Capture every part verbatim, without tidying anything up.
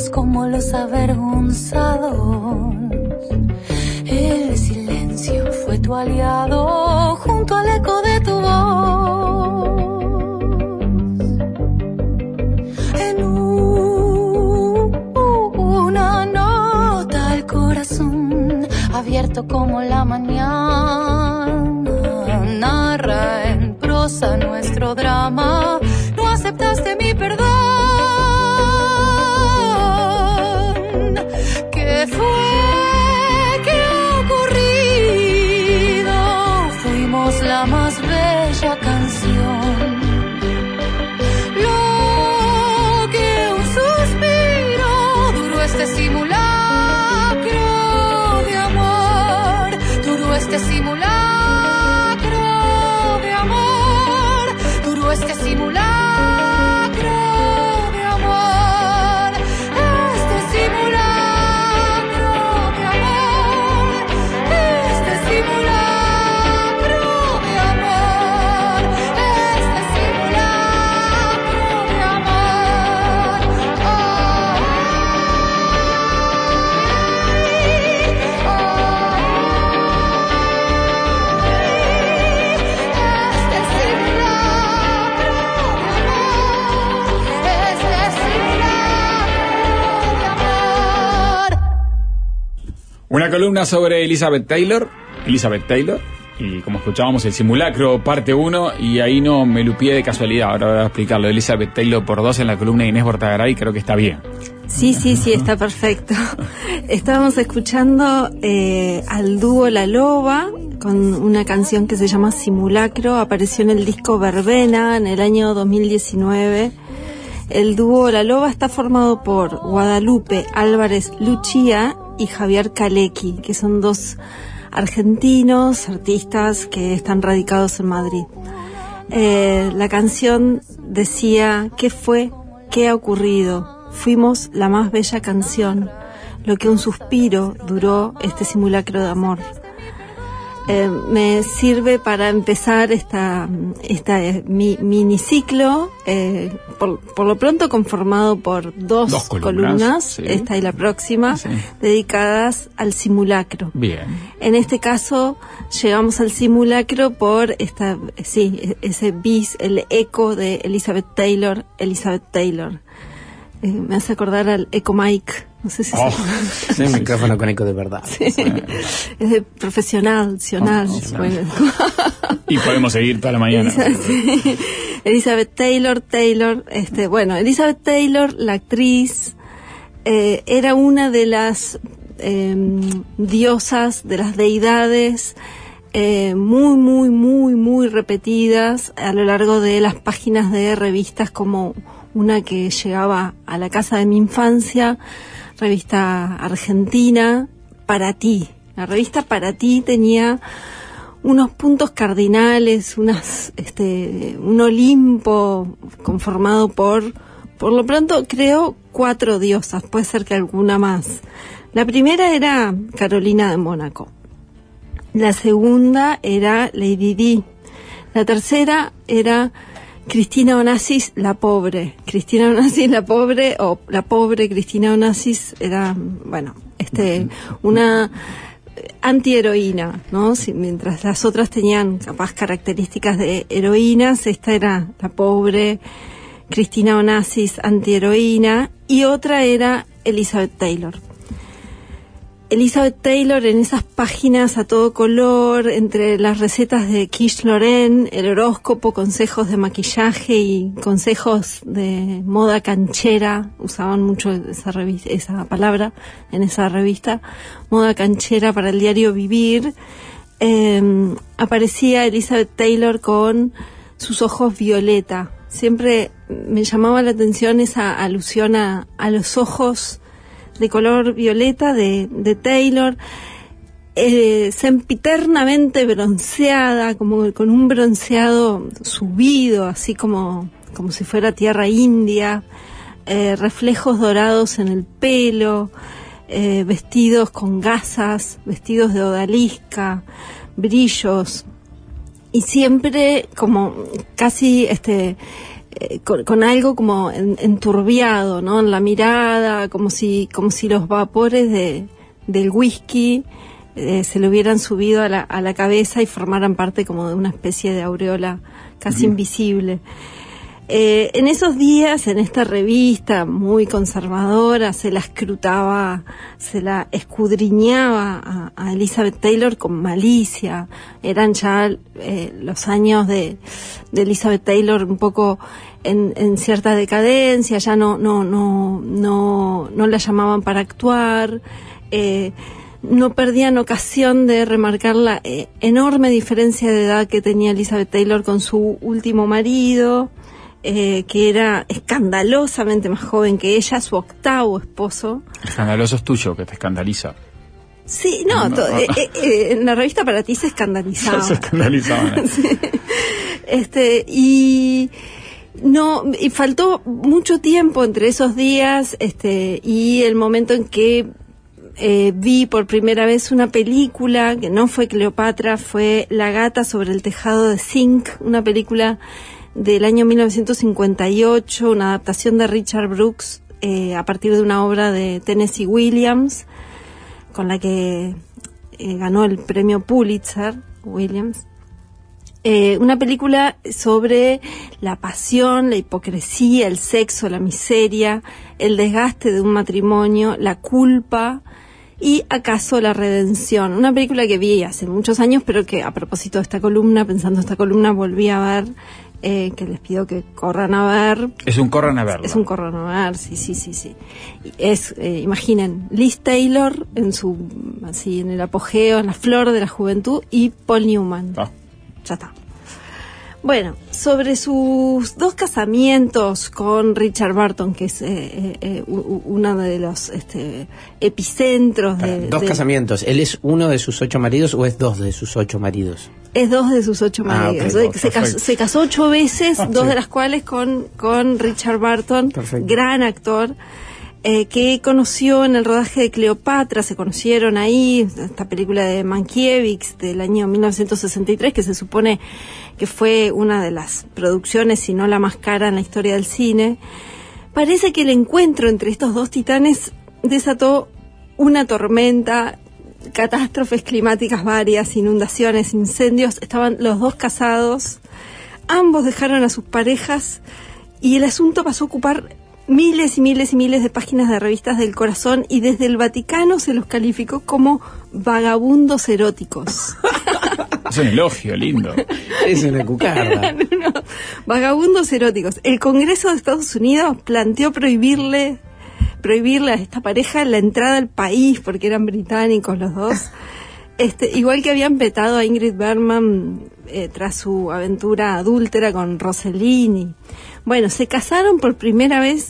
somos como los avergonzados. El silencio fue tu aliado junto al eco de tu voz. En una nota al corazón abierto como la mañana, narra en prosa nuestro drama. No aceptaste mi perdón. ¿Qué fue? ¿Qué ha ocurrido? Fuimos la más bella canción. Lo que un suspiro duró este simulacro de amor. Duró este simulacro de amor. Duró este simulacro. Una columna sobre Elizabeth Taylor, Elizabeth Taylor, y como escuchábamos el simulacro parte uno, y ahí no me lupié de casualidad, ahora voy a explicarlo, Elizabeth Taylor por dos en la columna de Inés Bortagaray, creo que está bien. Sí, sí, sí, está perfecto. Estábamos escuchando eh, al dúo La Loba con una canción que se llama Simulacro, apareció en el disco Verbena en el año dos mil diecinueve. El dúo La Loba está formado por Guadalupe Álvarez Luchía y Javier Kalecki, que son dos argentinos artistas que están radicados en Madrid. Eh, la canción decía: ¿qué fue? ¿Qué ha ocurrido? Fuimos la más bella canción, lo que un suspiro duró este simulacro de amor. Eh, me sirve para empezar esta, esta eh, mi, miniciclo, eh, por, por lo pronto conformado por dos, dos columnas, columnas sí. Esta y la próxima, sí. Dedicadas al simulacro. Bien. En este caso llegamos al simulacro por esta, sí, ese bis, el eco de Elizabeth Taylor, Elizabeth Taylor. Eh, me hace acordar al Eco Mic. No sé si oh, es un micrófono con eco de verdad. Sí. Sí. Es de profesional, opcional. Oh, bueno. Y podemos seguir toda la mañana. Elizabeth, sí. Elizabeth Taylor, Taylor, este, bueno, Elizabeth Taylor, la actriz, eh, era una de las eh, diosas, de las deidades eh, muy, muy, muy, muy repetidas a lo largo de las páginas de revistas, como una que llegaba a la casa de mi infancia, revista argentina, Para Ti. La revista Para Ti tenía unos puntos cardinales, unas, este, un Olimpo conformado por, por lo pronto creo, cuatro diosas, puede ser que alguna más. La primera era Carolina de Mónaco. La segunda era Lady Di. La tercera era Cristina Onassis, la pobre. Cristina Onassis, la pobre, o la pobre Cristina Onassis era, bueno, este, una antiheroína, ¿no? Si, mientras las otras tenían capaz características de heroínas, esta era la pobre Cristina Onassis, antiheroína, y otra era Elizabeth Taylor. Elizabeth Taylor, en esas páginas a todo color, entre las recetas de Quiche Lorraine, el horóscopo, consejos de maquillaje y consejos de moda canchera, usaban mucho esa revista, esa palabra en esa revista, moda canchera para el diario Vivir, eh, aparecía Elizabeth Taylor con sus ojos violeta. Siempre me llamaba la atención esa alusión a, a los ojos de color violeta de, de Taylor, eh, sempiternamente bronceada, como con un bronceado subido, así como, como si fuera tierra india, eh, reflejos dorados en el pelo, eh, vestidos con gasas, vestidos de odalisca, brillos, y siempre como casi este eh, con, con algo como en, enturbiado, ¿no? En la mirada, como si, como si los vapores de, del whisky eh, se le hubieran subido a la, a la cabeza y formaran parte como de una especie de aureola casi uh-huh. invisible. Eh, en esos días, en esta revista muy conservadora, se la escrutaba, se la escudriñaba a, a Elizabeth Taylor con malicia. Eran ya eh, los años de, de Elizabeth Taylor un poco en, en cierta decadencia, ya no, no, no, no, no la llamaban para actuar. Eh, no perdían ocasión de remarcar la eh, enorme diferencia de edad que tenía Elizabeth Taylor con su último marido. Eh, que era escandalosamente más joven que ella, su octavo esposo. Escandaloso es tuyo, que te escandaliza. Sí, no, no. To, eh, eh, en la revista para ti se escandalizaba. Se escandalizaba. ¿no? Sí. Este, y no, y faltó mucho tiempo entre esos días, este, y el momento en que eh, vi por primera vez una película, que no fue Cleopatra, fue La gata sobre el tejado de zinc, una película del año mil novecientos cincuenta y ocho, una adaptación de Richard Brooks eh, a partir de una obra de Tennessee Williams, con la que eh, ganó el premio Pulitzer, Williams. Eh, una película sobre la pasión, la hipocresía, el sexo, la miseria, el desgaste de un matrimonio, la culpa y acaso la redención. Una película que vi hace muchos años, pero que a propósito de esta columna, pensando esta columna, volví a ver. Eh, que les pido que corran a ver. Es un corran a verlo. Es un corran a ver, sí, sí, sí, sí. Es, eh, imaginen, Liz Taylor en su, así, en el apogeo, en la flor de la juventud, y Paul Newman. Ah. Ya está. Bueno, sobre sus dos casamientos con Richard Burton, que es eh, eh, uno de los este, epicentros de... Para, dos de, casamientos. ¿Él es uno de sus ocho maridos o es dos de sus ocho maridos? Es dos de sus ocho maridos. Ah, okay. se, casó, se casó ocho veces, ah, dos sí. de las cuales con, con Richard Burton, perfecto. Gran actor, eh, que conoció en el rodaje de Cleopatra. Se conocieron ahí, esta película de Mankiewicz del año mil novecientos sesenta y tres, que se supone que fue una de las producciones, si no la más cara en la historia del cine. Parece que el encuentro entre estos dos titanes desató una tormenta, catástrofes climáticas varias, inundaciones, incendios. Estaban los dos casados, ambos dejaron a sus parejas y el asunto pasó a ocupar miles y miles y miles de páginas de revistas del corazón, y desde el Vaticano se los calificó como vagabundos eróticos. Es un elogio lindo. Es una cucarda. no, no. Vagabundos eróticos. El Congreso de Estados Unidos planteó prohibirle prohibirle a esta pareja la entrada al país porque eran británicos los dos. Este, igual que habían vetado a Ingrid Bergman eh, tras su aventura adúltera con Rossellini. Bueno, se casaron por primera vez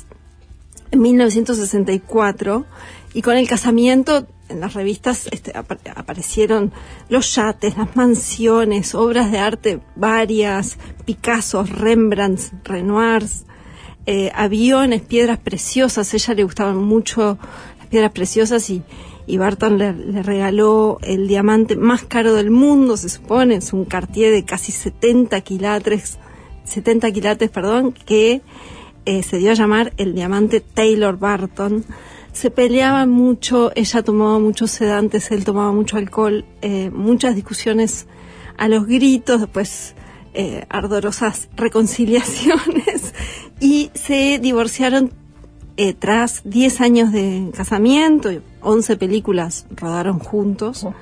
en mil novecientos sesenta y cuatro, y con el casamiento en las revistas este, ap- aparecieron los yates, las mansiones, obras de arte varias, Picassos, Rembrandts, Renoirs, eh, aviones, piedras preciosas. A ella le gustaban mucho las piedras preciosas, y, y Burton le, le regaló el diamante más caro del mundo, se supone. Es un Cartier de casi setenta quilates, setenta quilates, perdón, que eh, se dio a llamar el diamante Taylor Burton. Se peleaban mucho, ella tomaba muchos sedantes, él tomaba mucho alcohol, eh, muchas discusiones a los gritos, después eh, ardorosas reconciliaciones, y se divorciaron eh, tras diez años de casamiento, y once películas rodaron juntos. Oh.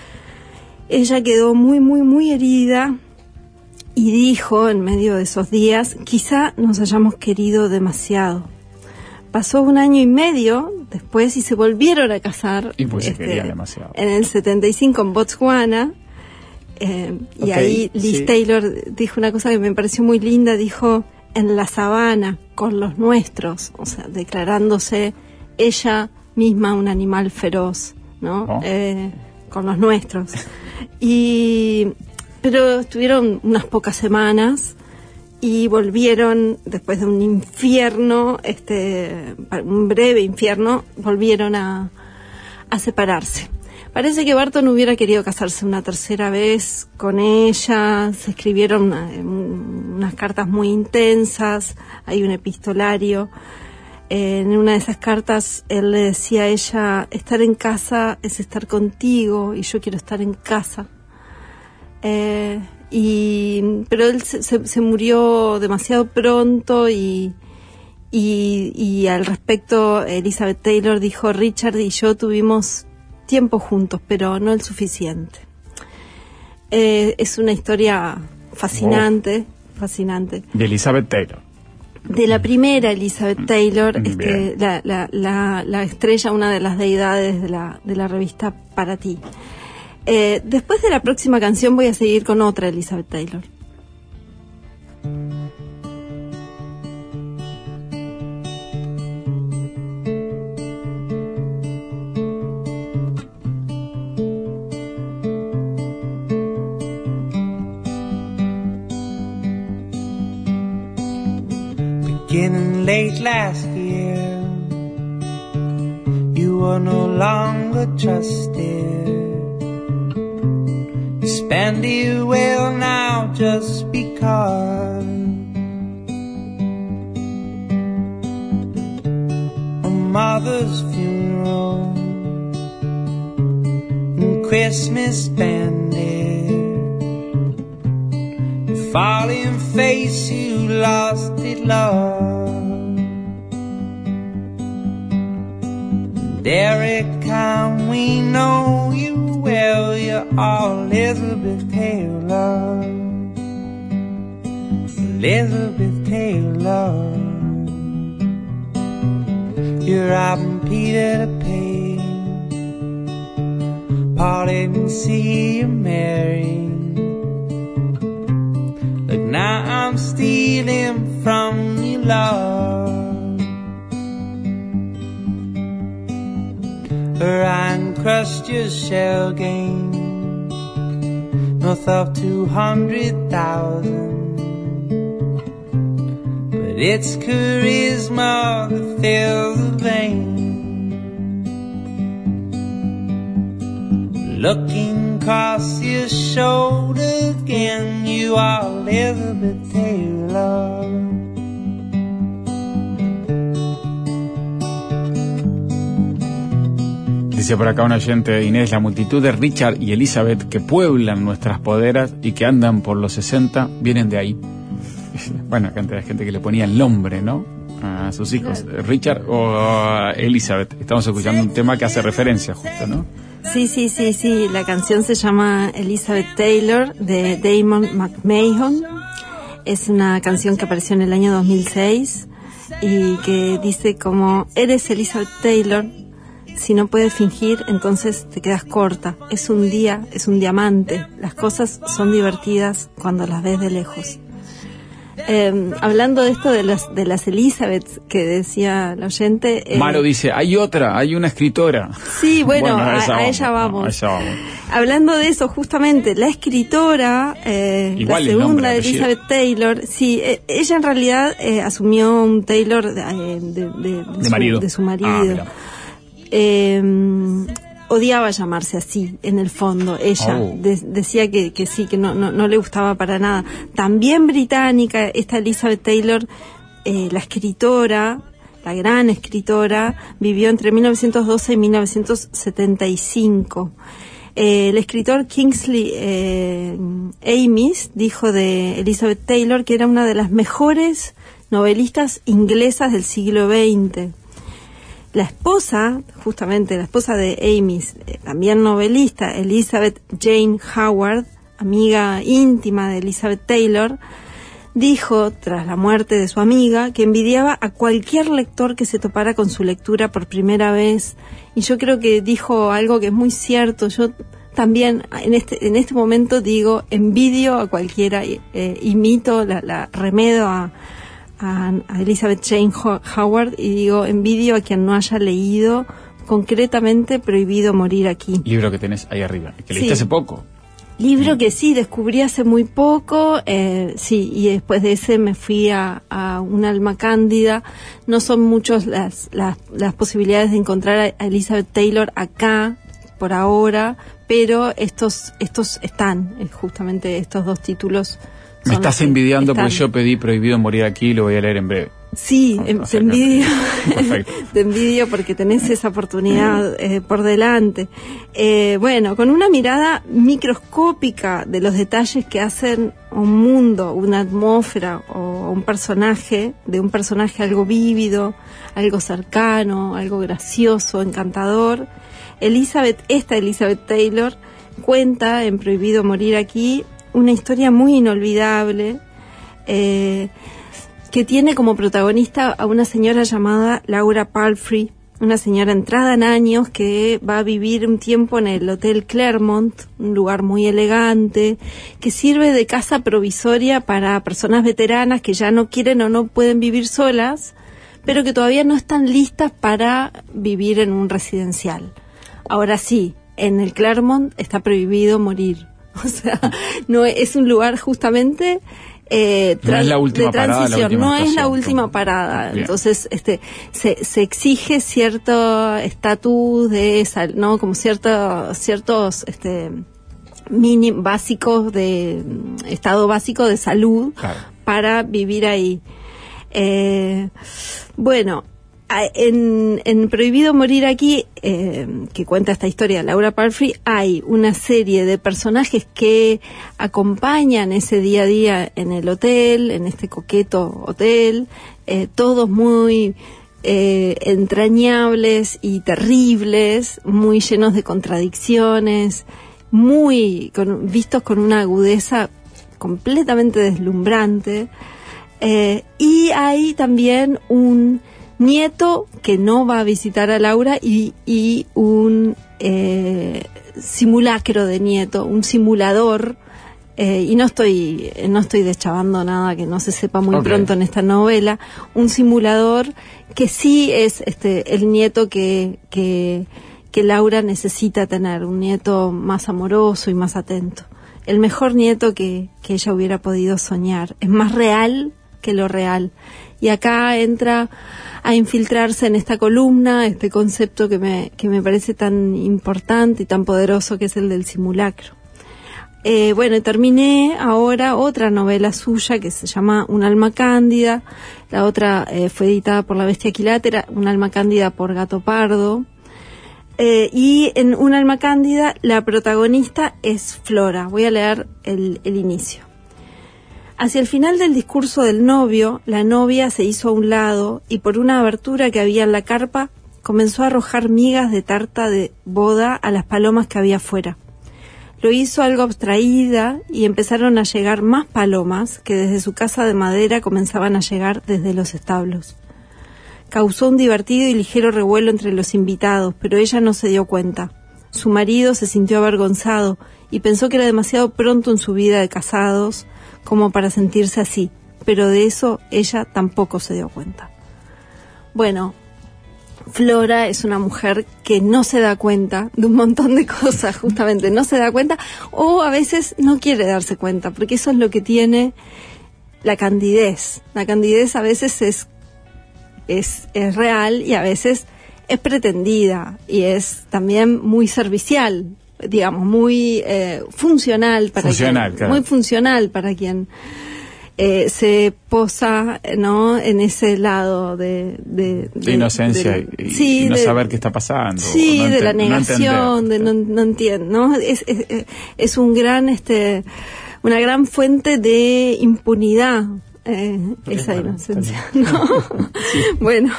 Ella quedó muy, muy, muy herida y dijo en medio de esos días: quizá nos hayamos querido demasiado. Pasó un año y medio después y se volvieron a casar. Y pues este, se querían demasiado. En el setenta y cinco en Botswana. Eh, okay, y ahí Liz sí. Taylor dijo una cosa que me pareció muy linda. Dijo: en la sabana, con los nuestros. O sea, declarándose ella misma un animal feroz, ¿no? Oh. Eh, con los nuestros. Y pero estuvieron unas pocas semanas y volvieron, después de un infierno, este, un breve infierno, volvieron a, a separarse. Parece que Barton hubiera querido casarse una tercera vez con ella, se escribieron una, unas cartas muy intensas, hay un epistolario. Eh, en una de esas cartas él le decía a ella, estar en casa es estar contigo y yo quiero estar en casa. Eh, y pero él se, se, se murió demasiado pronto y, y, y al respecto Elizabeth Taylor dijo, Richard y yo tuvimos tiempo juntos, pero no el suficiente. Eh, es una historia fascinante, oh. fascinante. De Elizabeth Taylor. De la primera Elizabeth Taylor, este, la, la, la, la estrella, una de las deidades de la, de la revista Para Ti. Eh, después de la próxima canción voy a seguir con otra Elizabeth Taylor. Beginning late last year, you were no longer trusted. You spend it well now just because. A mother's funeral and Christmas bandit, your falling face, you lost it, love. Derek, come, we know you well, you're all Elizabeth Taylor, Elizabeth Taylor. You're robbing Peter to pay, Paul didn't see you married. Look, now I'm stealing from you, love. Ryan crushed your shell game north of two hundred thousand, but it's charisma that fills the vein. Looking across your shoulder again, you are Elizabeth Taylor. Dice por acá un oyente, Inés, la multitud de Richard y Elizabeth que pueblan nuestras poderas y que andan por los sesenta vienen de ahí. Bueno, cantidad de gente que le ponía el nombre, ¿no? A sus hijos, claro. Richard o Elizabeth. Estamos escuchando un tema que hace referencia justo, ¿no? Sí, sí, sí, sí. La canción se llama Elizabeth Taylor de Damon McMahon. Es una canción que apareció en el año dos mil seis y que dice como, eres Elizabeth Taylor. Si no puedes fingir, entonces te quedas corta. Es un día, es un diamante. Las cosas son divertidas cuando las ves de lejos. Eh, hablando de esto de las de las Elizabeths que decía la oyente. Eh, Maro dice, hay otra, hay una escritora. Sí, bueno, bueno a, a, esa a vamos, ella vamos. a ella vamos. Hablando de eso, justamente, la escritora, eh, la segunda de Elizabeth Taylor, sí, eh, ella en realidad eh, asumió un Taylor de, de, de, de, de, su, marido. de su marido. Ah, Eh, odiaba llamarse así, en el fondo. Ella oh. de, decía que, que sí, que no, no, no le gustaba para nada. También británica, esta Elizabeth Taylor, eh, la escritora, la gran escritora, vivió entre mil novecientos doce y mil novecientos setenta y cinco. Eh, el escritor Kingsley eh, Amis dijo de Elizabeth Taylor que era una de las mejores novelistas inglesas del siglo veinte. La esposa, justamente la esposa de Amis, eh, también novelista, Elizabeth Jane Howard, amiga íntima de Elizabeth Taylor, dijo, tras la muerte de su amiga, que envidiaba a cualquier lector que se topara con su lectura por primera vez. Y yo creo que dijo algo que es muy cierto. Yo también en este en este momento digo, envidio a cualquiera, eh, imito, la, la remedo a A, a Elizabeth Jane Howard y digo, envidio a quien no haya leído concretamente Prohibido morir aquí. Libro que tenés ahí arriba, que leíste sí. hace poco. Libro mm. que sí, descubrí hace muy poco, eh, sí, y después de ese me fui a, a Un alma cándida. No son muchos las, las, las posibilidades de encontrar a Elizabeth Taylor acá, por ahora, pero estos estos están, eh, justamente estos dos títulos. Me estás envidiando están. Porque yo pedí Prohibido Morir Aquí y lo voy a leer en breve. Sí, No, no te sé, envidio, Perfecto. te envidio porque tenés esa oportunidad eh, por delante. Eh, bueno, con una mirada microscópica de los detalles que hacen un mundo, una atmósfera o un personaje, de un personaje algo vívido, algo cercano, algo gracioso, encantador. Elizabeth, esta Elizabeth Taylor, cuenta en Prohibido Morir Aquí una historia muy inolvidable, eh, que tiene como protagonista a una señora llamada Laura Palfrey, una señora entrada en años que va a vivir un tiempo en el Hotel Clermont, un lugar muy elegante, que sirve de casa provisoria para personas veteranas que ya no quieren o no pueden vivir solas, pero que todavía no están listas para vivir en un residencial. Ahora sí, en el Clermont está prohibido morir. O sea, no es un lugar justamente eh, no es la última de transición, parada, la última no es la estación, última como... parada. Bien. Entonces, este, se, se exige cierto estatus de sal, no, como cierto, ciertos, este, mini básicos de estado básico de salud, claro, para vivir ahí. Eh, bueno. En, en Prohibido Morir Aquí, eh, que cuenta esta historia de Laura Palfrey, hay una serie de personajes que acompañan ese día a día en el hotel, en este coqueto hotel, eh, todos muy eh, entrañables y terribles, muy llenos de contradicciones, muy con, vistos con una agudeza completamente deslumbrante, eh, y hay también un nieto que no va a visitar a Laura y, y un eh, simulacro de nieto, un simulador, eh, y no estoy no estoy deschavando nada que no se sepa muy okay. pronto en esta novela, un simulador que sí es este el nieto que, que, que Laura necesita tener, un nieto más amoroso y más atento, el mejor nieto que, que ella hubiera podido soñar, es más real que lo real. Y acá entra a infiltrarse en esta columna este concepto que me, que me parece tan importante y tan poderoso, que es el del simulacro. Eh, bueno, terminé ahora otra novela suya que se llama Un alma cándida. La otra eh, fue editada por La Bestia Equilátera, Un alma cándida por Gato Pardo. Eh, y en Un alma cándida la protagonista es Flora. Voy a leer el, el inicio. Hacia el final del discurso del novio, la novia se hizo a un lado y por una abertura que había en la carpa comenzó a arrojar migas de tarta de boda a las palomas que había afuera. Lo hizo algo abstraída y empezaron a llegar más palomas que desde su casa de madera comenzaban a llegar desde los establos. Causó un divertido y ligero revuelo entre los invitados, pero ella no se dio cuenta. Su marido se sintió avergonzado y pensó que era demasiado pronto en su vida de casados como para sentirse así, pero de eso ella tampoco se dio cuenta. Bueno, Flora es una mujer que no se da cuenta de un montón de cosas, justamente, no se da cuenta, o a veces no quiere darse cuenta, porque eso es lo que tiene la candidez. La candidez a veces es, es, es real y a veces es pretendida, y es también muy servicial, digamos, muy eh, funcional para funcional, quien, claro. muy funcional para quien eh, se posa, ¿no?, en ese lado de, de, de, de inocencia de, y, sí, y no de, saber qué está pasando, sí, no de la enten, negación, no de no, no entiendo, ¿no? Es, es, es un gran, este, una gran fuente de impunidad. Eh, esa bueno, inocencia, ¿no? Sí. Bueno,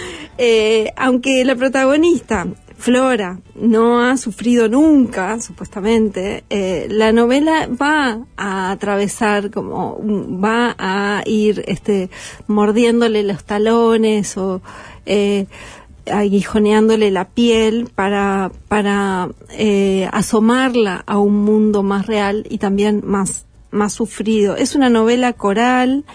eh, aunque la protagonista Flora no ha sufrido nunca, supuestamente, eh, la novela va a atravesar, como va a ir este, mordiéndole los talones o eh, aguijoneándole la piel para, para eh, asomarla a un mundo más real y también más, más sufrido. Es una novela coral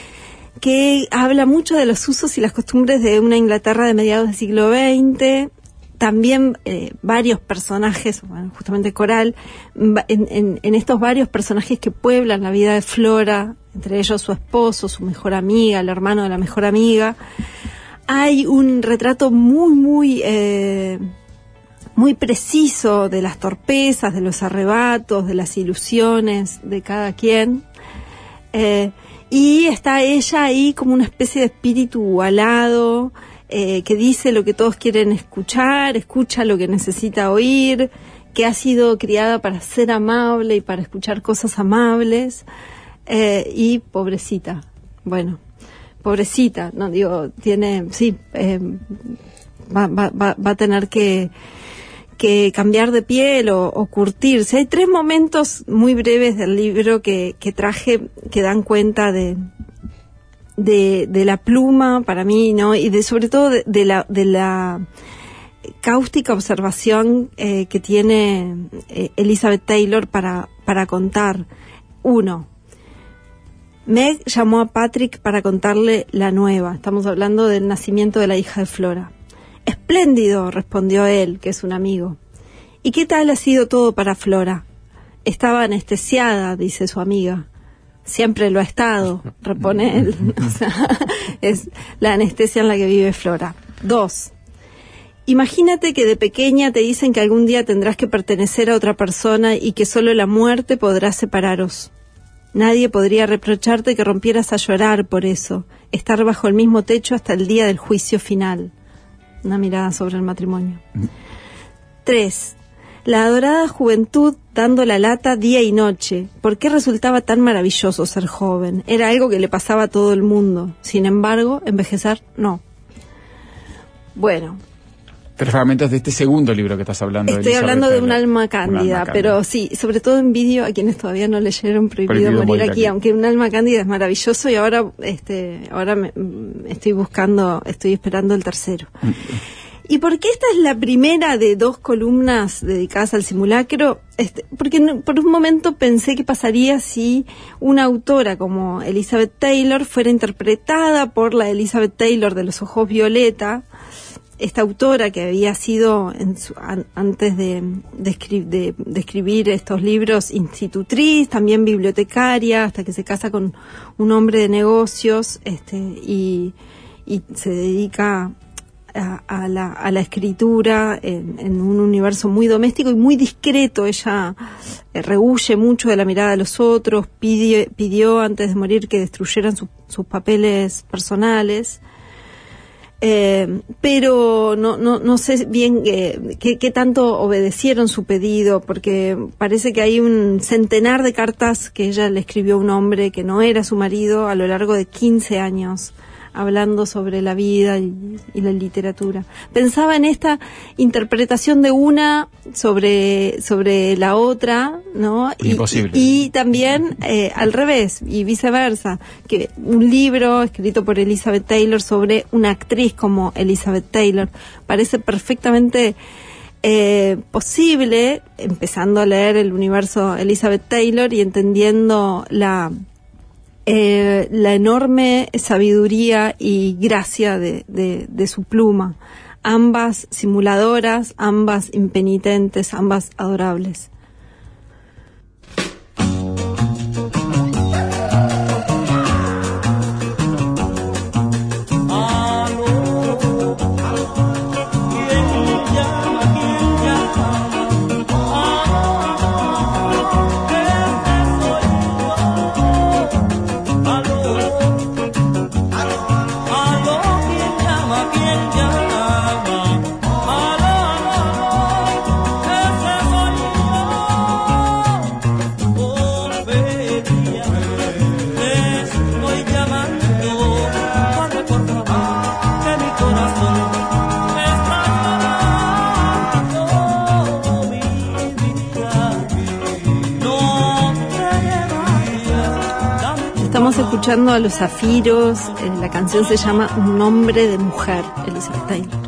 que habla mucho de los usos y las costumbres de una Inglaterra de mediados del siglo veinte. También eh, varios personajes, bueno, justamente coral, en, en, en estos varios personajes que pueblan la vida de Flora, entre ellos su esposo, su mejor amiga, el hermano de la mejor amiga. Hay un retrato muy, muy eh, muy preciso de las torpezas, de los arrebatos, de las ilusiones de cada quien. Eh, y está ella ahí como una especie de espíritu alado, eh, que dice lo que todos quieren escuchar, escucha lo que necesita oír, que ha sido criada para ser amable y para escuchar cosas amables, eh, y pobrecita, bueno, pobrecita, no digo, tiene, sí, eh, va, va, va, va a tener que, que cambiar de piel o, o curtirse. Hay tres momentos muy breves del libro que, que traje que dan cuenta de, de, de la pluma para mí, ¿no? Y de, sobre todo de, de la, de la cáustica observación eh, que tiene eh, Elizabeth Taylor para, para contar. Uno, Meg llamó a Patrick para contarle la nueva. Estamos hablando del nacimiento de la hija de Flora. Espléndido, respondió él, que es un amigo. ¿Y qué tal ha sido todo para Flora? Estaba anestesiada, dice su amiga. Siempre lo ha estado, repone él. O sea, es la anestesia en la que vive Flora. Dos, imagínate que de pequeña te dicen que algún día tendrás que pertenecer a otra persona y que solo la muerte podrá separaros. Nadie podría reprocharte que rompieras a llorar por eso, estar bajo el mismo techo hasta el día del juicio final. Una mirada sobre el matrimonio. Tres, la adorada juventud dando la lata día y noche. ¿Por qué resultaba tan maravilloso ser joven? Era algo que le pasaba a todo el mundo. Sin embargo, envejecer, no. Bueno. Tres fragmentos de este segundo libro que estás hablando. Estoy Elizabeth hablando de Taylor. un alma cándida, Un alma pero cándida. sí, sobre todo envidio a quienes todavía no leyeron Prohibido, Prohibido morir, morir aquí, aquí. aunque un alma cándida es maravilloso y ahora este ahora me, mm, estoy buscando, estoy esperando el tercero. ¿Y por qué esta es la primera de dos columnas dedicadas al simulacro? Este, porque no, por un momento pensé qué pasaría si una autora como Elizabeth Taylor fuera interpretada por la Elizabeth Taylor de los ojos violeta, esta autora que había sido en su, an, antes de, de, escri, de, de escribir estos libros institutriz, también bibliotecaria, hasta que se casa con un hombre de negocios, este, y, y se dedica a, a, la, a la escritura en, en un universo muy doméstico y muy discreto. Ella eh, rehúye mucho de la mirada de los otros, pidió, pidió antes de morir que destruyeran su, sus papeles personales. Eh, pero no, no, no sé bien eh, qué, qué tanto obedecieron su pedido, porque parece que hay un centenar de cartas que ella le escribió a un hombre que no era su marido a lo largo de quince años, hablando sobre la vida y, y la literatura. Pensaba en esta interpretación de una sobre sobre la otra, ¿no? Y, Imposible. Y, y también eh, al revés, y viceversa, que un libro escrito por Elizabeth Taylor sobre una actriz como Elizabeth Taylor parece perfectamente eh, posible, empezando a leer el universo Elizabeth Taylor y entendiendo la Eh, la enorme sabiduría y gracia de, de, de su pluma, ambas simuladoras, ambas impenitentes, ambas adorables. Estamos escuchando a Los Zafiros, eh, la canción se llama Un nombre de mujer, Elizabeth Taylor.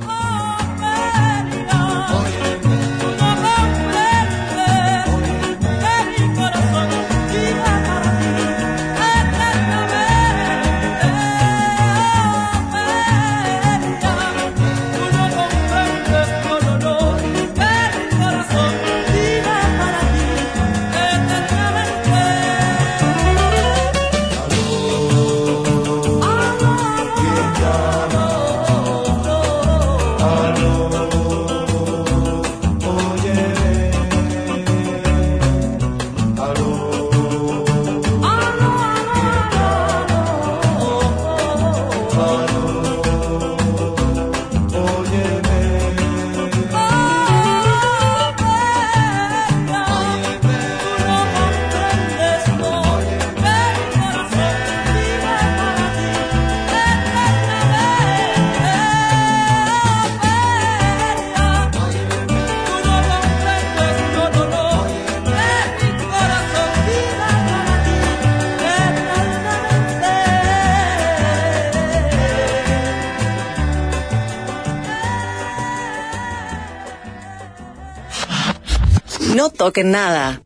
No toquen nada.